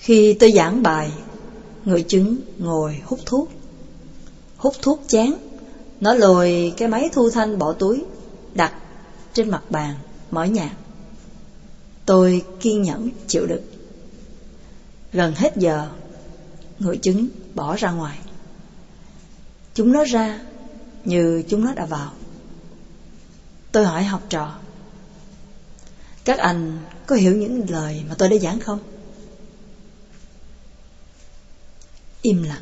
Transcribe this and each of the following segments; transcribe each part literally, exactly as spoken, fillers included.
Khi tôi giảng bài, người chứng ngồi hút thuốc. Hút thuốc chán, nó lôi cái máy thu thanh bỏ túi, đặt trên mặt bàn, mở nhạc. Tôi kiên nhẫn chịu đựng. Gần hết giờ, người chứng bỏ ra ngoài. Chúng nó ra như chúng nó đã vào. Tôi hỏi học trò: các anh có hiểu những lời mà tôi đã giảng không? Im lặng.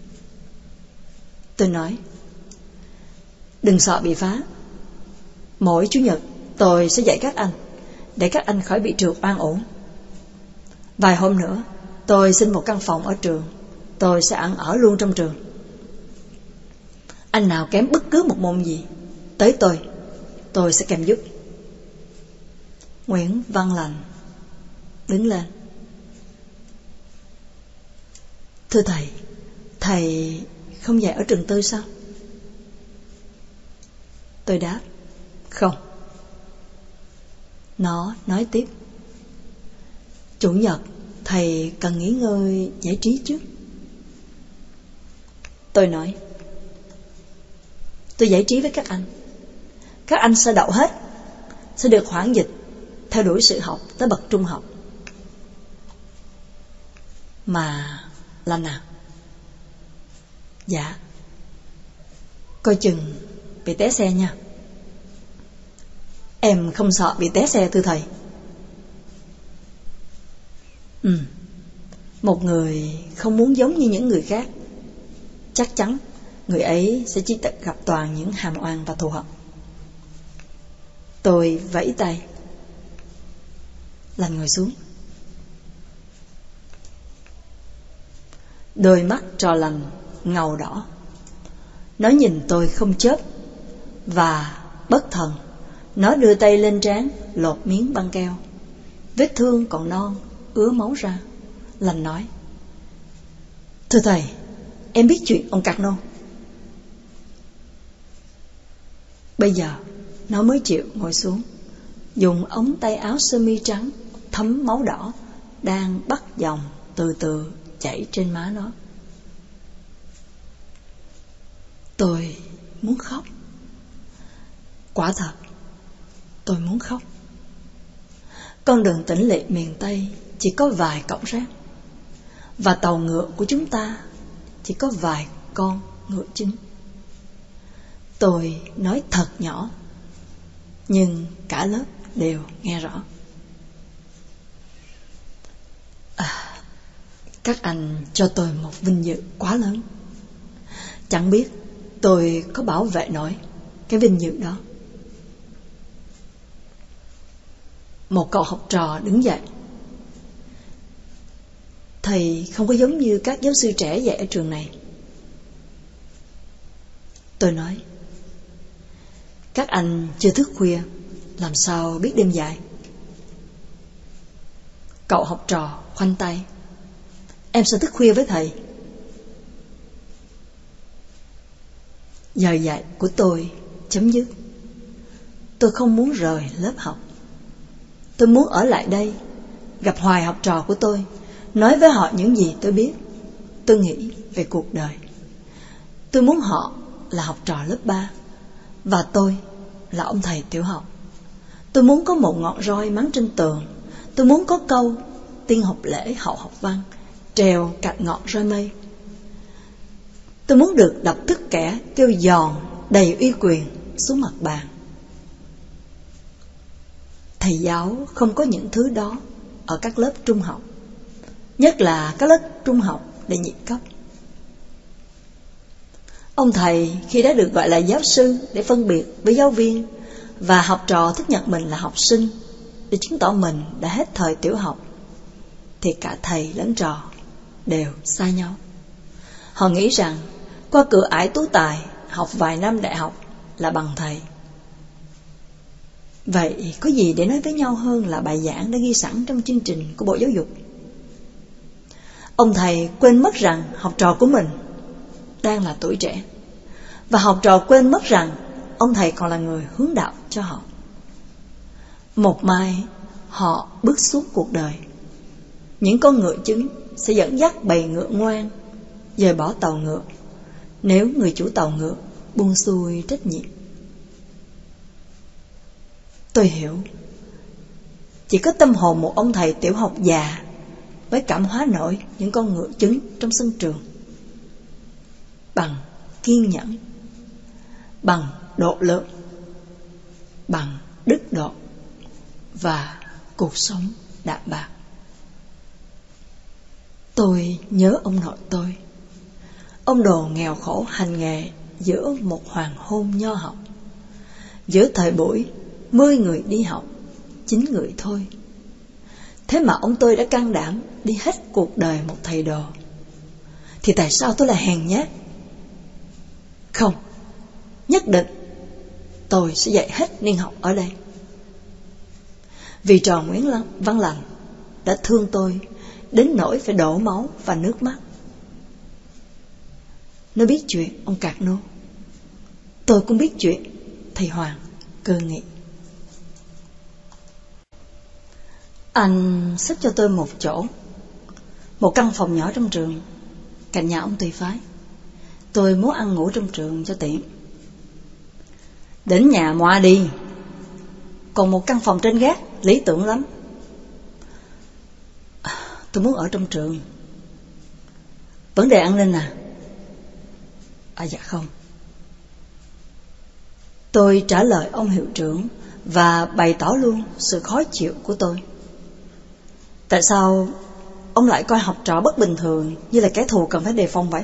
Tôi nói: đừng sợ bị phá. Mỗi Chủ nhật tôi sẽ dạy các anh, để các anh khỏi bị trượt oan uổng. Vài hôm nữa tôi xin một căn phòng ở trường. Tôi sẽ ăn ở luôn trong trường. Anh nào kém bất cứ một môn gì, tới tôi, tôi sẽ kèm giúp. Nguyễn Văn Lành đứng lên: thưa thầy, thầy không dạy ở trường tư sao? Tôi đáp: không. Nó nói tiếp: Chủ nhật thầy cần nghỉ ngơi giải trí trước. Tôi nói: tôi giải trí với các anh. Các anh sẽ đậu hết, sẽ được hoãn dịch, theo đuổi sự học tới bậc trung học. Mà làm nào? Dạ. Coi chừng bị té xe nha. Em không sợ bị té xe thưa thầy. Ừ, một người không muốn giống như những người khác, chắc chắn người ấy sẽ chỉ gặp toàn những hàm oan và thù hận. Tôi vẫy tay. Lành ngồi xuống. Đôi mắt trò Lành ngầu đỏ. Nó nhìn tôi không chớp, và bất thần nó đưa tay lên trán lột miếng băng keo. Vết thương còn non, ứa máu ra. Lành nói: thưa thầy, em biết chuyện ông Cardno. Bây giờ nó mới chịu ngồi xuống, dùng ống tay áo sơ mi trắng thấm máu đỏ đang bắt dòng từ từ chảy trên má nó. Tôi muốn khóc. Quả thật, tôi muốn khóc. Con đường Tĩnh Lỵ miền Tây chỉ có vài cọng rác, và tàu ngựa của chúng ta chỉ có vài con ngựa trứng. Tôi nói thật nhỏ, nhưng cả lớp đều nghe rõ. À, các anh cho tôi một vinh dự quá lớn. Chẳng biết tôi có bảo vệ nổi cái vinh dự đó. Một cậu học trò đứng dậy: thầy không có giống như các giáo sư trẻ dạy ở trường này. Tôi nói: các anh chưa thức khuya, làm sao biết đêm dài? Cậu học trò khoanh tay: em sẽ thức khuya với thầy. Giờ dạy của tôi chấm dứt. Tôi không muốn rời lớp học. Tôi muốn ở lại đây, gặp hoài học trò của tôi, nói với họ những gì tôi biết, tôi nghĩ về cuộc đời. Tôi muốn họ là học trò lớp ba, và tôi là ông thầy tiểu học. Tôi muốn có một ngọn roi mắng trên tường. Tôi muốn có câu tiên học lễ hậu học văn treo cạnh ngọn roi mây. Tôi muốn được đập tức kẻ kêu giòn đầy uy quyền xuống mặt bàn. Thầy giáo không có những thứ đó ở các lớp trung học, nhất là các lớp trung học đệ nhị cấp. Ông thầy khi đã được gọi là giáo sư để phân biệt với giáo viên, và học trò thích nhận mình là học sinh để chứng tỏ mình đã hết thời tiểu học, thì cả thầy lẫn trò đều xa nhau. Họ nghĩ rằng qua cửa ải tú tài, học vài năm đại học là bằng thầy. Vậy có gì để nói với nhau hơn là bài giảng đã ghi sẵn trong chương trình của Bộ Giáo dục? Ông thầy quên mất rằng học trò của mình đang là tuổi trẻ, và học trò quên mất rằng ông thầy còn là người hướng đạo cho họ. Một mai họ bước xuống cuộc đời, những con ngựa trứng sẽ dẫn dắt bầy ngựa ngoan dời bỏ tàu ngựa nếu người chủ tàu ngựa buông xuôi trách nhiệm. Tôi hiểu, chỉ có tâm hồn một ông thầy tiểu học già mới cảm hóa nổi những con ngựa trứng trong sân trường. Bằng kiên nhẫn, bằng độ lượng, bằng đức độ và cuộc sống đạm bạc. Tôi nhớ ông nội tôi, ông đồ nghèo khổ hành nghề giữa một hoàng hôn nho học, giữa thời buổi mười người đi học, chín người thôi. Thế mà ông tôi đã can đảm đi hết cuộc đời một thầy đồ. Thì tại sao tôi lại hèn nhát? Không, nhất định tôi sẽ dạy hết niên học ở đây. Vì trò Nguyễn Văn Lành đã thương tôi đến nỗi phải đổ máu và nước mắt. Nó biết chuyện ông Cạc Nô, tôi cũng biết chuyện thầy Hoàng Cơ Nghị. Anh xếp cho tôi một chỗ, một căn phòng nhỏ trong trường, cạnh nhà ông Tùy Phái. Tôi muốn ăn ngủ trong trường cho tiện. Đến nhà moa đi, còn một căn phòng trên gác lý tưởng lắm. Tôi muốn ở trong trường. Vấn đề an ninh à? À dạ không. Tôi trả lời ông hiệu trưởng và bày tỏ luôn sự khó chịu của tôi. Tại sao ông lại coi học trò bất bình thường như là kẻ thù cần phải đề phòng vậy?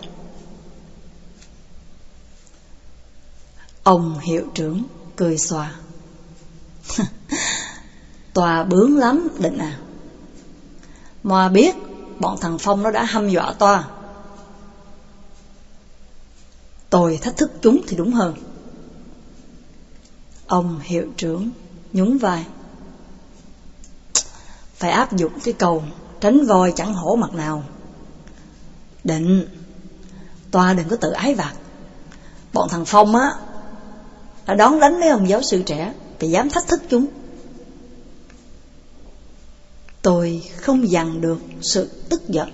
Ông hiệu trưởng cười xòa. Tòa bướng lắm Định à. Mà biết bọn thằng Phong nó đã hăm dọa toa. Tôi thách thức chúng thì đúng hơn. Ông hiệu trưởng nhún vai. Phải áp dụng cái câu tránh voi chẳng hổ mặt nào. Định, toa đừng có tự ái vặt. Bọn thằng Phong á đã đón đánh mấy ông giáo sư trẻ vì dám thách thức chúng. Tôi không dằn được sự tức giận.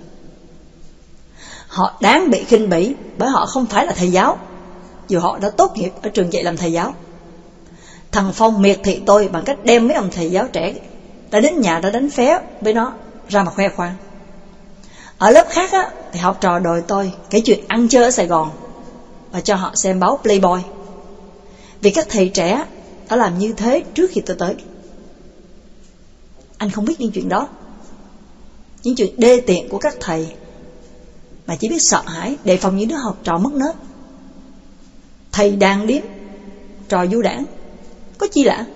Họ đáng bị khinh bỉ bởi họ không phải là thầy giáo, dù họ đã tốt nghiệp ở trường dạy làm thầy giáo. Thằng Phong miệt thị tôi bằng cách đem mấy ông thầy giáo trẻ đã đến nhà đã đánh phé với nó ra mà khoe khoang. Ở lớp khác á, thì học trò đòi tôi kể chuyện ăn chơi ở Sài Gòn và cho họ xem báo Playboy, vì các thầy trẻ đã làm như thế trước khi tôi tới. Anh không biết những chuyện đó, những chuyện đê tiện của các thầy mà chỉ biết sợ hãi đề phòng những đứa học trò mất nết. Thầy đàn điếm, trò du đảng, có chi lạ.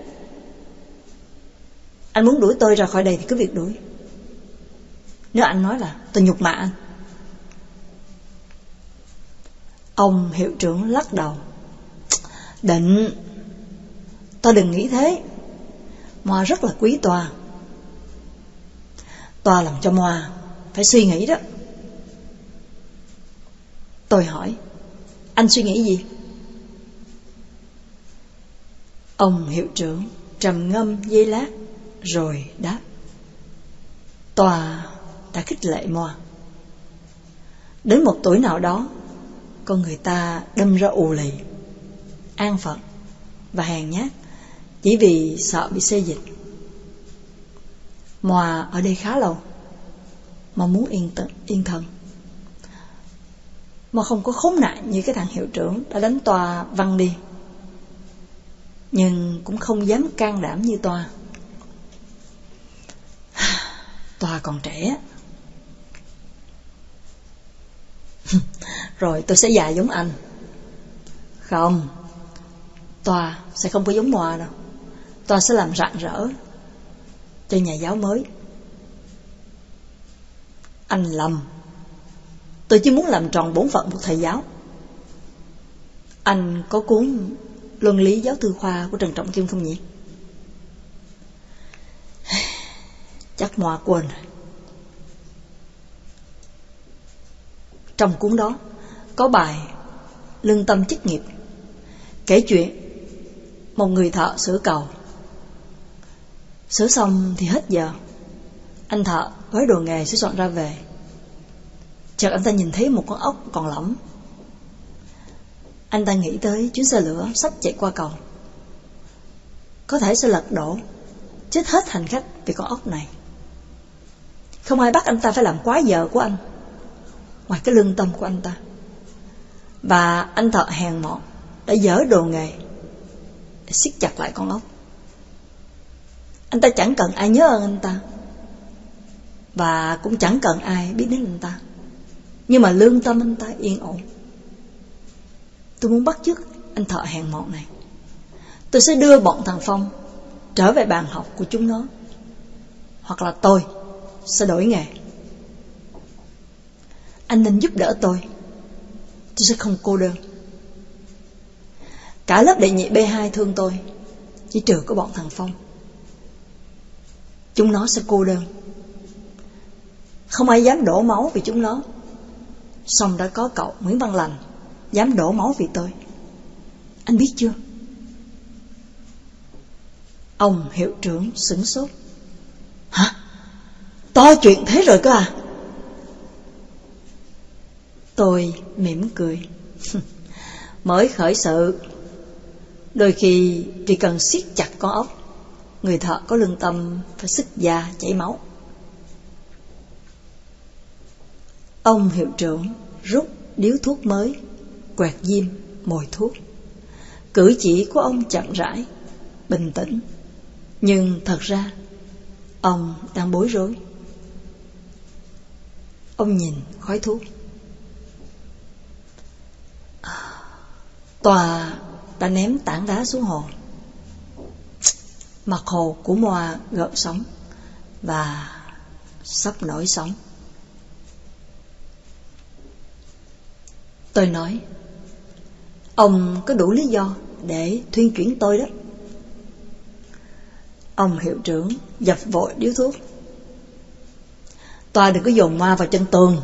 Anh muốn đuổi tôi ra khỏi đây thì cứ việc đuổi, nếu anh nói là tôi nhục mạ anh. Ông hiệu trưởng lắc đầu. Định, tôi đừng nghĩ thế. Moa rất là quý Toa. Toa làm cho Moa phải suy nghĩ đó. Tôi hỏi, anh suy nghĩ gì? Ông hiệu trưởng trầm ngâm giây lát rồi đáp. Toa đã khích lệ Moa. Đến một tuổi nào đó, con người ta đâm ra ù lì, an phận và hèn nhát chỉ vì sợ bị xê dịch. Moa ở đây khá lâu, mong muốn yên, t- yên thân. Moa không có khốn nạn như cái thằng hiệu trưởng đã đánh Toa văng đi, nhưng cũng không dám can đảm như Toa. Toa còn trẻ. Rồi tôi sẽ già giống anh. Không, Toa sẽ không có giống Moa đâu. Toa sẽ làm rạng rỡ cho nhà giáo mới. Anh lầm. Tôi chỉ muốn làm tròn bổn phận một thầy giáo. Anh có cuốn Luân lý giáo thư khoa của Trần Trọng Kim không nhỉ? Chắc Moa quên rồi. Trong cuốn đó có bài Lương tâm chức nghiệp, kể chuyện một người thợ sửa cầu. Sửa xong thì hết giờ, anh thợ gói đồ nghề sửa soạn ra về. Chợt anh ta nhìn thấy một con ốc còn lỏng. Anh ta nghĩ tới chuyến xe lửa sắp chạy qua cầu, có thể sẽ lật đổ, chết hết hành khách vì con ốc này. Không ai bắt anh ta phải làm quá giờ của anh, ngoài cái lương tâm của anh ta. Và anh thợ hèn mọn đã dở đồ nghề để siết chặt lại con ốc. Anh ta chẳng cần ai nhớ ơn anh ta, và cũng chẳng cần ai biết đến anh ta, nhưng mà lương tâm anh ta yên ổn. Tôi muốn bắt chước anh thợ hèn mọn này. Tôi sẽ đưa bọn thằng Phong trở về bàn học của chúng nó, hoặc là tôi sẽ đổi nghề. Anh nên giúp đỡ tôi, tôi sẽ không cô đơn. Cả lớp đệ nhị B hai thương tôi, chỉ trừ có bọn thằng Phong. Chúng nó sẽ cô đơn, không ai dám đổ máu vì chúng nó. Xong đã có cậu Nguyễn Văn Lành dám đổ máu vì tôi. Anh biết chưa? Ông hiệu trưởng sửng sốt. Hả? To chuyện thế rồi cơ à? Tôi mỉm cười. Mới khởi sự, đôi khi vì cần siết chặt con ốc, người thợ có lương tâm phải sức da chảy máu. Ông hiệu trưởng rút điếu thuốc mới, quẹt diêm, mồi thuốc. Cử chỉ của ông chậm rãi, bình tĩnh, nhưng thật ra ông đang bối rối. Ông nhìn khói thuốc. Tòa đã ném tảng đá xuống hồ. Mặt hồ của Moa gợn sóng và sắp nổi sóng. Tôi nói, ông có đủ lý do để thuyên chuyển tôi đó. Ông hiệu trưởng dập vội điếu thuốc. Tòa đừng có dồn Moa vào chân tường.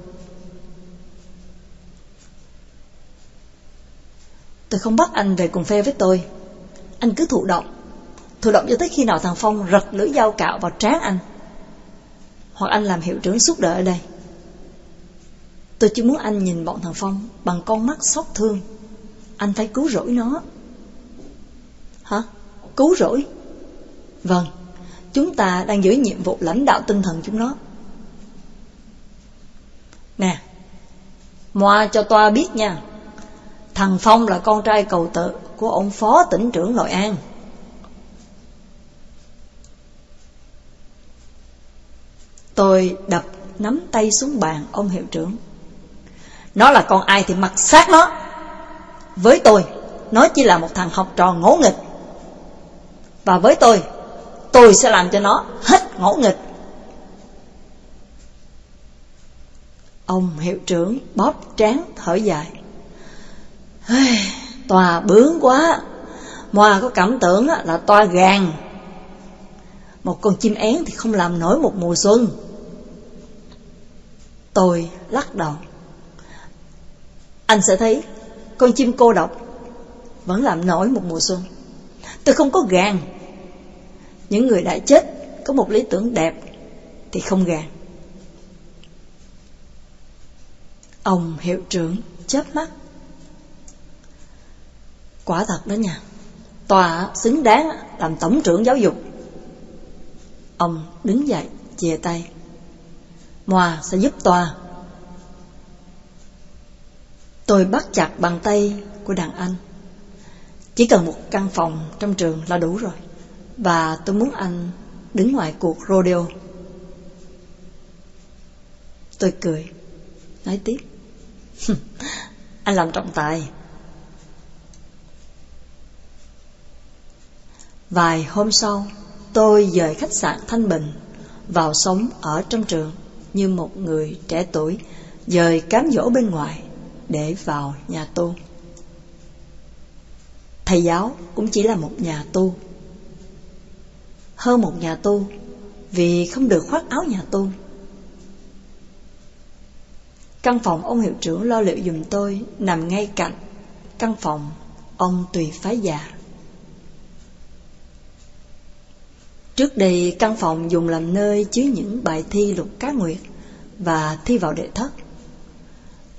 Tôi không bắt anh về cùng phe với tôi. Anh cứ thụ động, thụ động cho tới khi nào thằng Phong rật lưỡi dao cạo vào trán anh, hoặc anh làm hiệu trưởng suốt đời ở đây. Tôi chỉ muốn anh nhìn bọn thằng Phong bằng con mắt xót thương. Anh phải cứu rỗi nó. Hả? Cứu rỗi? Vâng, chúng ta đang giữ nhiệm vụ lãnh đạo tinh thần chúng nó. Nè, Moa cho Toa biết nha, thằng Phong là con trai cầu tự của ông phó tỉnh trưởng Hội An. Tôi đập nắm tay xuống bàn ông hiệu trưởng. Nó là con ai thì mặc xác nó. Với tôi, nó chỉ là một thằng học trò ngỗ nghịch. Và với tôi, tôi sẽ làm cho nó hết ngỗ nghịch. Ông hiệu trưởng bóp trán thở dài. Tòa bướng quá. Moa có cảm tưởng là Toa gàn. Một con chim én thì không làm nổi một mùa xuân. Tôi lắc đầu. Anh sẽ thấy con chim cô độc vẫn làm nổi một mùa xuân. Tôi không có gàn. Những người đã chết có một lý tưởng đẹp thì không gàn. Ông hiệu trưởng chớp mắt. Quả thật đó nha, Tòa xứng đáng làm tổng trưởng giáo dục. Ông đứng dậy chìa tay. Moa sẽ giúp Tòa. Tôi bắt chặt bàn tay của đàn anh. Chỉ cần một căn phòng trong trường là đủ rồi. Và tôi muốn anh đứng ngoài cuộc rodeo. Tôi cười, nói tiếp. Anh làm trọng tài. Vài hôm sau, tôi dời khách sạn Thanh Bình vào sống ở trong trường như một người trẻ tuổi dời cám dỗ bên ngoài để vào nhà tu. Thầy giáo cũng chỉ là một nhà tu, hơn một nhà tu vì không được khoác áo nhà tu. Căn phòng ông hiệu trưởng lo liệu giùm tôi nằm ngay cạnh căn phòng ông tùy phái già. Trước đây căn phòng dùng làm nơi chứa những bài thi Lục Cá Nguyệt và thi vào đệ thất.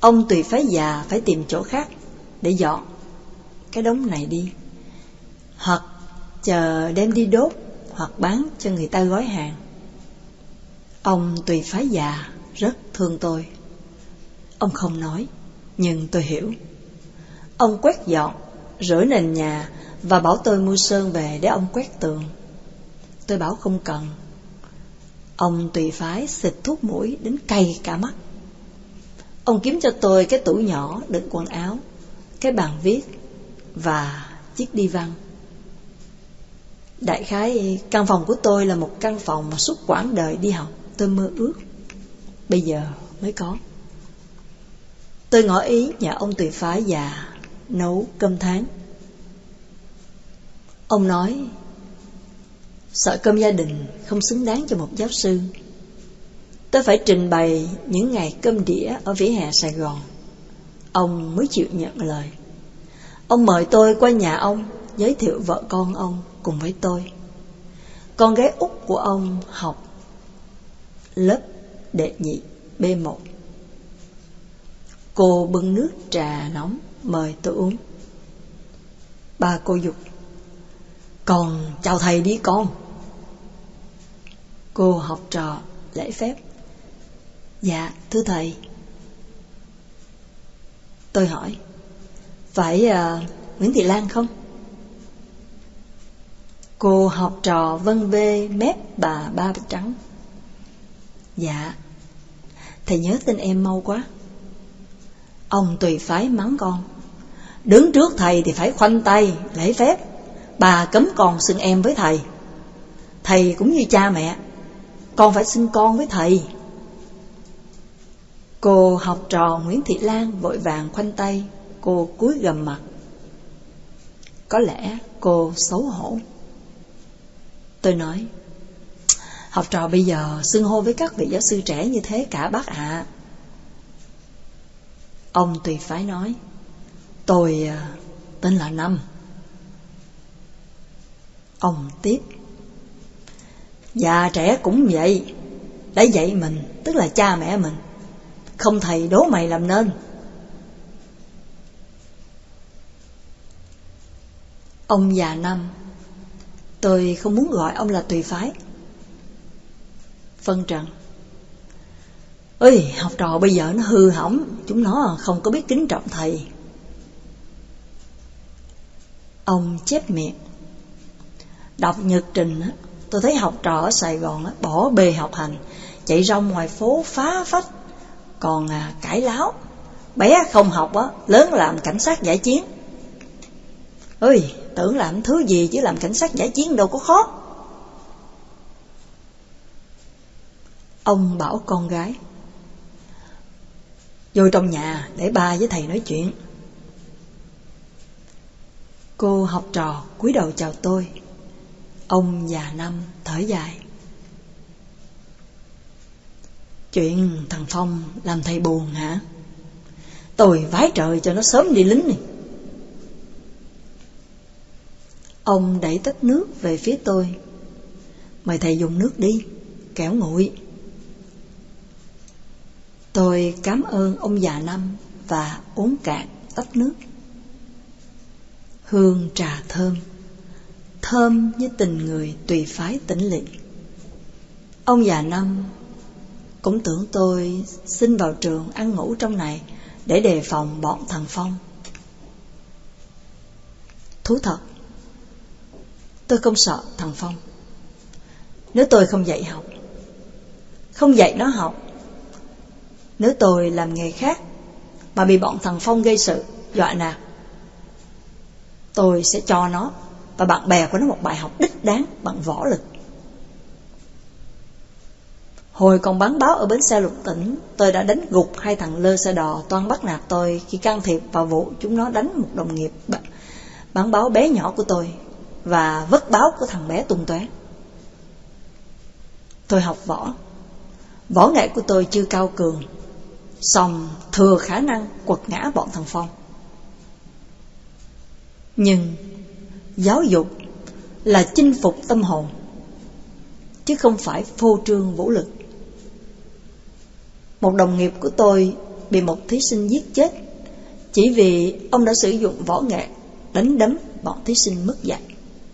Ông tùy phái già phải tìm chỗ khác để dọn cái đống này đi, hoặc chờ đem đi đốt, hoặc bán cho người ta gói hàng. Ông tùy phái già rất thương tôi. Ông không nói, nhưng tôi hiểu. Ông quét dọn, rửa nền nhà và bảo tôi mua sơn về để ông quét tường. Tôi bảo không cần. Ông tùy phái xịt thuốc mũi đến cay cả mắt. Ông kiếm cho tôi cái tủ nhỏ đựng quần áo, cái bàn viết và chiếc đi văn. Đại khái căn phòng của tôi là một căn phòng mà suốt quãng đời đi học tôi mơ ước, bây giờ mới có. Tôi ngỏ ý nhờ ông tùy phái già nấu cơm tháng. Ông nói sợ cơm gia đình không xứng đáng cho một giáo sư. Tôi phải trình bày những ngày cơm đĩa ở vỉa hè Sài Gòn. Ông mới chịu nhận lời. Ông mời tôi qua nhà ông, giới thiệu vợ con ông cùng với tôi. Con gái út của ông học lớp đệ nhị B một. Cô bưng nước trà nóng mời tôi uống. Ba cô dục: "Con chào thầy đi con." Cô học trò lễ phép: "Dạ thưa thầy." Tôi hỏi: "Phải uh, Nguyễn Thị Lan không?" Cô học trò vân vê mép bà ba trắng: "Dạ." "Thầy nhớ tên em mau quá." Ông tùy phái mắng con: "Đứng trước thầy thì phải khoanh tay lễ phép. Bà cấm con xưng em với thầy. Thầy cũng như cha mẹ, con phải xưng con với thầy." Cô học trò Nguyễn Thị Lan vội vàng khoanh tay. Cô cúi gằm mặt. Có lẽ cô xấu hổ. Tôi nói: "Học trò bây giờ xưng hô với các vị giáo sư trẻ như thế cả bác ạ." À. Ông tùy phái nói: "Tôi uh, tên là Năm." Ông tiếp: "Già trẻ cũng vậy. Đã dạy mình tức là cha mẹ mình. Không thầy đố mày làm nên." Ông già Năm. Tôi không muốn gọi ông là tùy phái. Phân trần: "Ơi, học trò bây giờ nó hư hỏng, chúng nó không có biết kính trọng thầy." Ông chép miệng: "Đọc nhật trình, tôi thấy học trò ở Sài Gòn bỏ bê học hành, chạy rong ngoài phố phá phách, còn à, cãi láo. Bé không học, lớn làm cảnh sát giải chiến. Ơi, tưởng làm thứ gì chứ làm cảnh sát giải chiến đâu có khó." Ông bảo con gái: "Vô trong nhà để ba với thầy nói chuyện." Cô học trò cúi đầu chào tôi. Ông già Năm thở dài: "Chuyện thằng Phong làm thầy buồn hả? Tôi vái trời cho nó sớm đi lính này." Ông đẩy tách nước về phía tôi: "Mời thầy dùng nước đi, kẻo nguội." Tôi cảm ơn ông già Năm và uống cạn tách nước. Hương trà thơm, thơm như tình người tùy phái tĩnh lị. Ông già Năm cũng tưởng tôi xin vào trường ăn ngủ trong này để đề phòng bọn thằng Phong. Thú thật, tôi không sợ thằng Phong. Nếu tôi không dạy học, không dạy nó học, nếu tôi làm nghề khác mà bị bọn thằng Phong gây sự, dọa nạt, tôi sẽ cho nó và bạn bè của nó một bài học đích đáng bằng võ lực. Hồi còn bán báo ở bến xe Lục Tỉnh, tôi đã đánh gục hai thằng lơ xe đò toan bắt nạt tôi khi can thiệp vào vụ chúng nó đánh một đồng nghiệp bán báo bé nhỏ của tôi và vứt báo của thằng bé tung tóe. Tôi học võ, võ nghệ của tôi chưa cao cường, song thừa khả năng quật ngã bọn thằng Phong. Nhưng giáo dục là chinh phục tâm hồn, chứ không phải phô trương vũ lực. Một đồng nghiệp của tôi bị một thí sinh giết chết chỉ vì ông đã sử dụng võ nghệ đánh đấm bọn thí sinh mất dạy.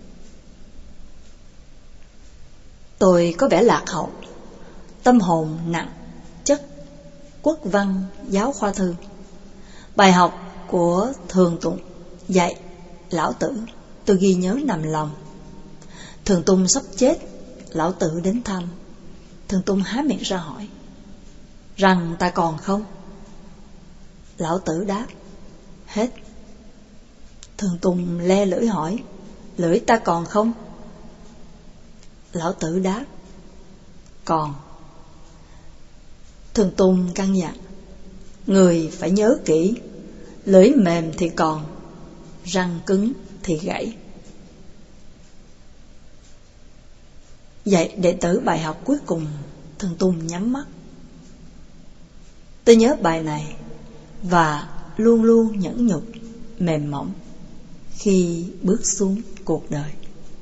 Tôi có vẻ lạc hậu, tâm hồn nặng chất quốc văn giáo khoa thư. Bài học của Thường Tùng dạy Lão Tử tôi ghi nhớ nằm lòng. Thường Tùng sắp chết, Lão Tử đến thăm. Thường Tùng há miệng ra hỏi rằng ta còn không? Lão Tử đáp hết. Thường Tùng le lưỡi hỏi lưỡi ta còn không? Lão Tử đáp còn. Thường Tùng căn dặn người phải nhớ kỹ, lưỡi mềm thì còn, răng cứng thì gãy. Dạy đệ tử bài học cuối cùng, Thường Tùng nhắm mắt. Tôi nhớ bài này và luôn luôn nhẫn nhục, mềm mỏng khi bước xuống cuộc đời.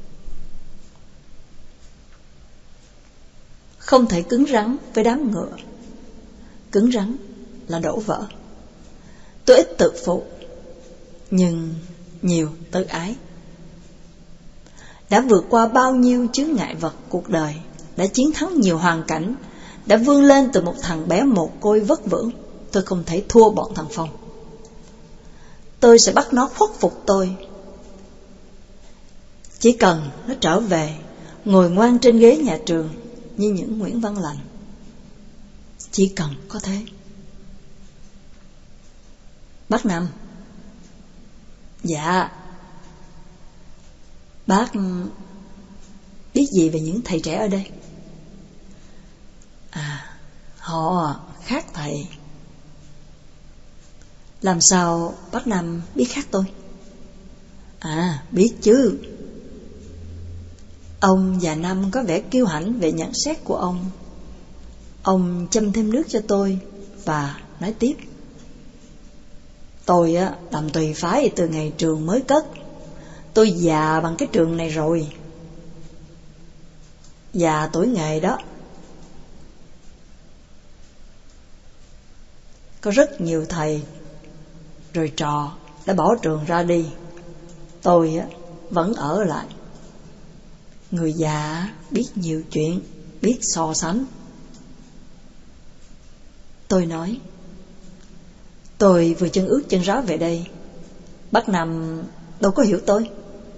Không thể cứng rắn với đám ngựa, cứng rắn là đổ vỡ. Tôi ít tự phụ, nhưng nhiều tự ái. Đã vượt qua bao nhiêu chướng ngại vật cuộc đời, đã chiến thắng nhiều hoàn cảnh, đã vươn lên từ một thằng bé mồ côi vất vưởng. Tôi không thể thua bọn thằng Phong. Tôi sẽ bắt nó khuất phục tôi. Chỉ cần nó trở về ngồi ngoan trên ghế nhà trường như những Nguyễn Văn Lành. Chỉ cần có thế. Bác Năm. Dạ. Bác biết gì về những thầy trẻ ở đây? À, họ khác thầy. Làm sao bác Năm biết khác tôi? À, biết chứ. Ông già Năm có vẻ kiêu hãnh về nhận xét của ông. Ông châm thêm nước cho tôi và nói tiếp. Tôi á làm tùy phái từ ngày trường mới cất. Tôi già bằng cái trường này rồi. Già tuổi nghề đó. Có rất nhiều thầy rồi trò đã bỏ trường ra đi. Tôi á vẫn ở lại. Người già biết nhiều chuyện, biết so sánh. Tôi nói, tôi vừa chân ướt chân ráo về đây, bác Năm đâu có hiểu tôi.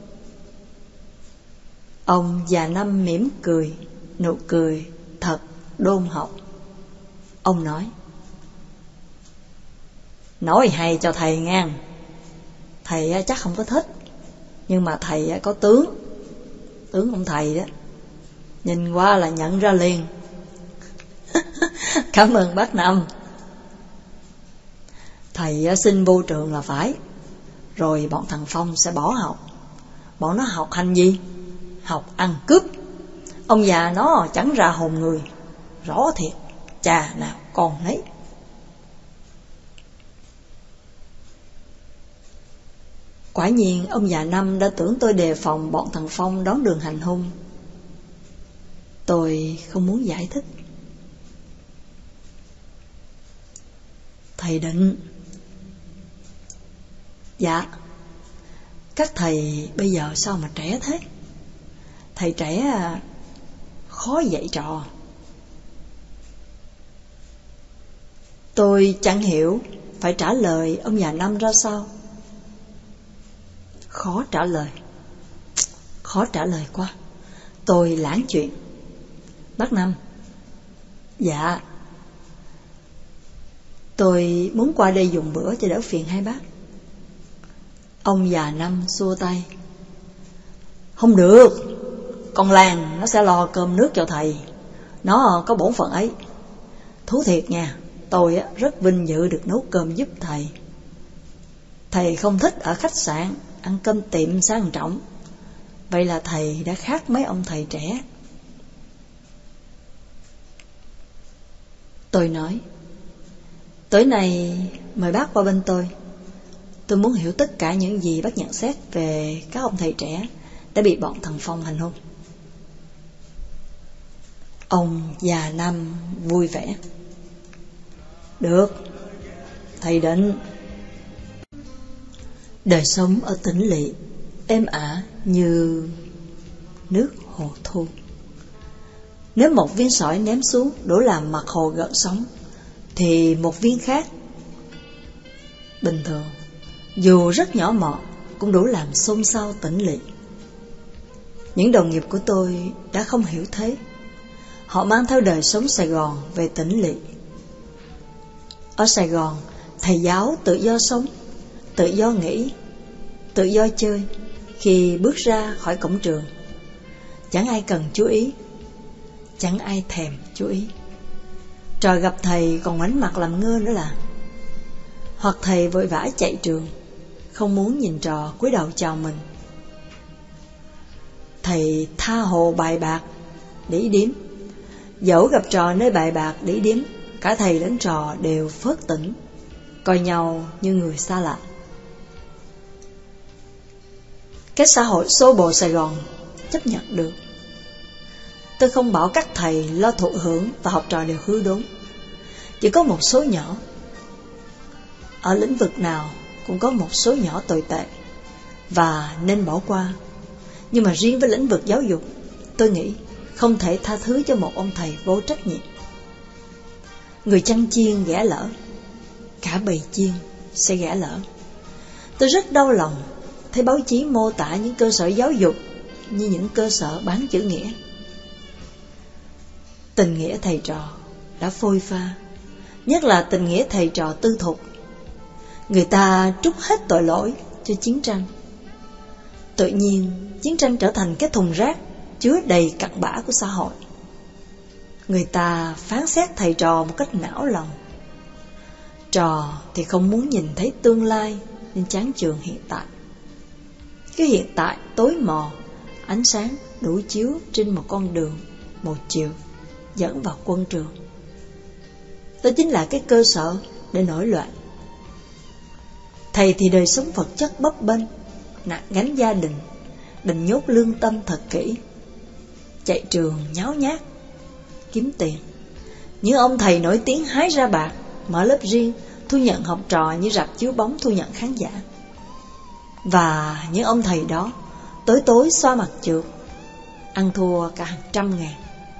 Ông già Năm mỉm cười, nụ cười thật đôn hậu. Ông nói, nói hay cho thầy ngang. Thầy chắc không có thích, nhưng mà thầy có tướng. Tướng ông thầy đó, nhìn qua là nhận ra liền. Cảm ơn bác Năm. Thầy xin vô trường là phải. Rồi bọn thằng Phong sẽ bỏ học. Bọn nó học hành gì? Học ăn cướp. Ông già nó chẳng ra hồn người. Rõ thiệt, cha nào con nấy. Quả nhiên ông già Năm đã tưởng tôi đề phòng bọn thằng Phong đón đường hành hung. Tôi không muốn giải thích. Thầy Định. Dạ. Các thầy bây giờ sao mà trẻ thế? Thầy trẻ khó dạy trò. Tôi chẳng hiểu phải trả lời ông già Năm ra sao. Khó trả lời. Khó trả lời quá. Tôi lãng chuyện. Bác Năm. Dạ. Tôi muốn qua đây dùng bữa cho đỡ phiền hai bác. Ông già Năm xua tay. Không được. Con Lan nó sẽ lo cơm nước cho thầy. Nó có bổn phận ấy. Thú thiệt nha, tôi rất vinh dự được nấu cơm giúp thầy. Thầy không thích ở khách sạn ăn cơm tiệm sang trọng. Vậy là thầy đã khác mấy ông thầy trẻ. Tôi nói, tối nay mời bác qua bên tôi. Tôi muốn hiểu tất cả những gì bác nhận xét về các ông thầy trẻ đã bị bọn thằng Phong hành hung. Ông già Năm vui vẻ. Được, thầy Định. Đời sống ở tỉnh lỵ êm ả như nước hồ thu. Nếu một viên sỏi ném xuống đổ làm mặt hồ gợn sóng, thì một viên khác bình thường, dù rất nhỏ mọn, cũng đủ làm xôn xao tỉnh lỵ. Những đồng nghiệp của tôi đã không hiểu thế. Họ mang theo đời sống Sài Gòn về tỉnh lỵ. Ở Sài Gòn, thầy giáo tự do sống, tự do nghĩ, tự do chơi. Khi bước ra khỏi cổng trường, chẳng ai cần chú ý, chẳng ai thèm chú ý. Trò gặp thầy còn ngoảnh mặt làm ngơ nữa là. Hoặc thầy vội vã chạy trường, không muốn nhìn trò cúi đầu chào mình. Thầy tha hồ bài bạc, đĩ điếm. Dẫu gặp trò nơi bài bạc đĩ điếm, cả thầy lẫn trò đều phớt tỉnh, coi nhau như người xa lạ. Cái xã hội xô bồ Sài Gòn chấp nhận được. Tôi không bảo các thầy lo thụ hưởng và học trò đều hư đốn. Chỉ có một số nhỏ. Ở lĩnh vực nào cũng có một số nhỏ tồi tệ và nên bỏ qua. Nhưng mà riêng với lĩnh vực giáo dục, tôi nghĩ không thể tha thứ cho một ông thầy vô trách nhiệm. Người chăn chiên ghẻ lỡ, cả bầy chiên sẽ ghẻ lỡ. Tôi rất đau lòng thấy báo chí mô tả những cơ sở giáo dục như những cơ sở bán chữ nghĩa. Tình nghĩa thầy trò đã phôi pha, nhất là tình nghĩa thầy trò tư thục. Người ta trút hết tội lỗi cho chiến tranh. Tự nhiên chiến tranh trở thành cái thùng rác chứa đầy cặn bã của xã hội. Người ta phán xét thầy trò một cách não lòng. Trò thì không muốn nhìn thấy tương lai nên chán trường hiện tại. Cái hiện tại tối mò, ánh sáng đủ chiếu trên một con đường một chiều dẫn vào quân trường. Đó chính là cái cơ sở để nổi loạn. Thầy thì đời sống vật chất bấp bênh, nặng gánh gia đình, đành nhốt lương tâm thật kỹ, chạy trường nháo nhác, kiếm tiền. Những ông thầy nổi tiếng hái ra bạc, mở lớp riêng, thu nhận học trò như rạp chiếu bóng thu nhận khán giả. Và những ông thầy đó tối tối xoa mặt trượt, ăn thua cả hàng trăm ngàn.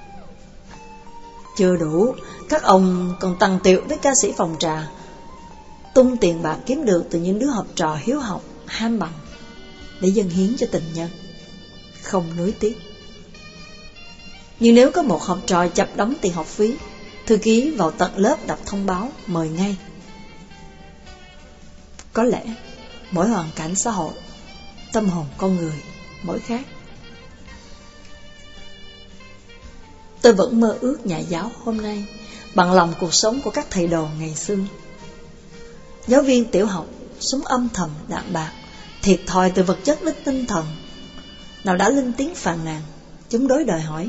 Chưa đủ, các ông còn tằng tiệu với ca sĩ phòng trà, tung tiền bạc kiếm được từ những đứa học trò hiếu học, ham bằng để dâng hiến cho tình nhân, không nuối tiếc. Nhưng nếu có một học trò chập đóng tiền học phí, thư ký vào tận lớp đọc thông báo mời ngay. Có lẽ mỗi hoàn cảnh xã hội, tâm hồn con người mỗi khác. Tôi vẫn mơ ước nhà giáo hôm nay bằng lòng cuộc sống của các thầy đồ ngày xưa. Giáo viên tiểu học sống âm thầm đạm bạc, thiệt thòi từ vật chất đến tinh thần, nào đã lên tiếng phàn nàn, chống đối đòi hỏi.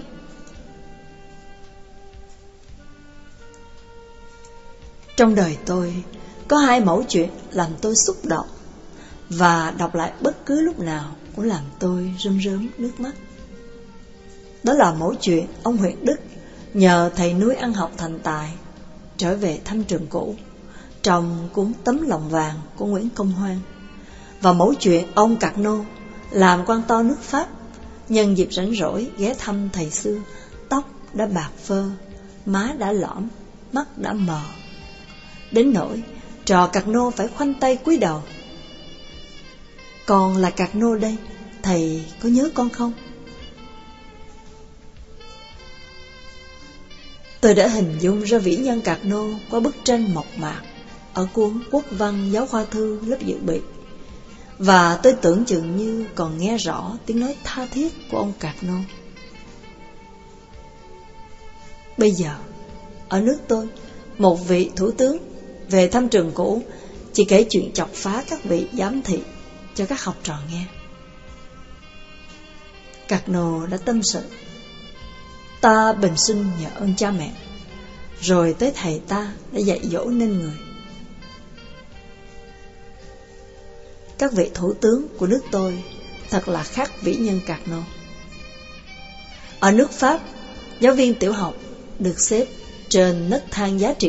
Trong đời tôi có hai mẫu chuyện làm tôi xúc động, và đọc lại bất cứ lúc nào cũng làm tôi rơm rớm nước mắt. Đó là mẫu chuyện ông Huyện Đức nhờ thầy nuôi ăn học thành tài trở về thăm trường cũ trong cuốn Tấm Lòng Vàng của Nguyễn Công Hoan, và mẫu chuyện ông Cạc Nô làm quan to nước Pháp nhân dịp rảnh rỗi ghé thăm thầy xưa, tóc đã bạc phơ, má đã lõm, mắt đã mờ, đến nỗi trò Cạc Nô phải khoanh tay cúi đầu. Con là Cạc Nô đây, thầy có nhớ con không? Tôi đã hình dung ra vĩ nhân Cạc Nô qua bức tranh mộc mạc ở cuốn Quốc văn giáo khoa thư lớp dự bị, và tôi tưởng chừng như còn nghe rõ tiếng nói tha thiết của ông Cạc Nô. Bây giờ, ở nước tôi, một vị thủ tướng về thăm trường cũ chỉ kể chuyện chọc phá các vị giám thị cho các học trò nghe. Cạc Nô đã tâm sự: ta bình sinh nhờ ơn cha mẹ, rồi tới thầy ta đã dạy dỗ nên người. Các vị thủ tướng của nước tôi thật là khác vĩ nhân Cạc Nô. Ở nước Pháp, giáo viên tiểu học được xếp trên nấc thang giá trị